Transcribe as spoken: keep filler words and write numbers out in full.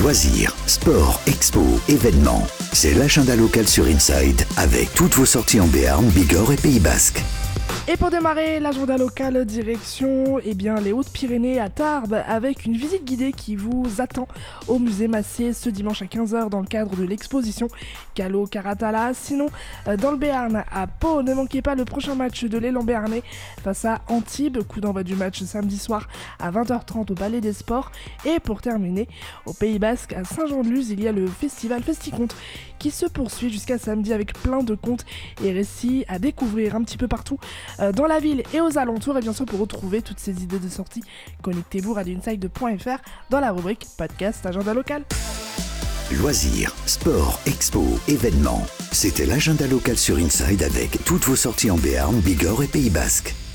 Loisirs, sport, expo, événements. C'est l'agenda local sur Inside avec toutes vos sorties en Béarn, Bigorre et Pays Basque. Et pour démarrer l'agenda local, direction eh bien, les Hautes-Pyrénées à Tarbes avec une visite guidée qui vous attend au musée Massier ce dimanche à quinze heures dans le cadre de l'exposition Calo Caratala. Sinon, dans le Béarn, à Pau, ne manquez pas le prochain match de l'élan béarnais face à Antibes. Coup d'envoi du match samedi soir à vingt heures trente au Palais des Sports. Et pour terminer, au Pays Basque, à Saint-Jean-de-Luz, il y a le festival Festiconte qui se poursuit jusqu'à samedi avec plein de contes et récits à découvrir un petit peu partout dans la ville et aux alentours. Et bien sûr, pour retrouver toutes ces idées de sortie, connectez-vous radio inside point f r dans la rubrique podcast agenda local. Loisirs, sport, expo, événements. C'était l'agenda local sur Inside avec toutes vos sorties en Béarn, Bigorre et Pays Basque.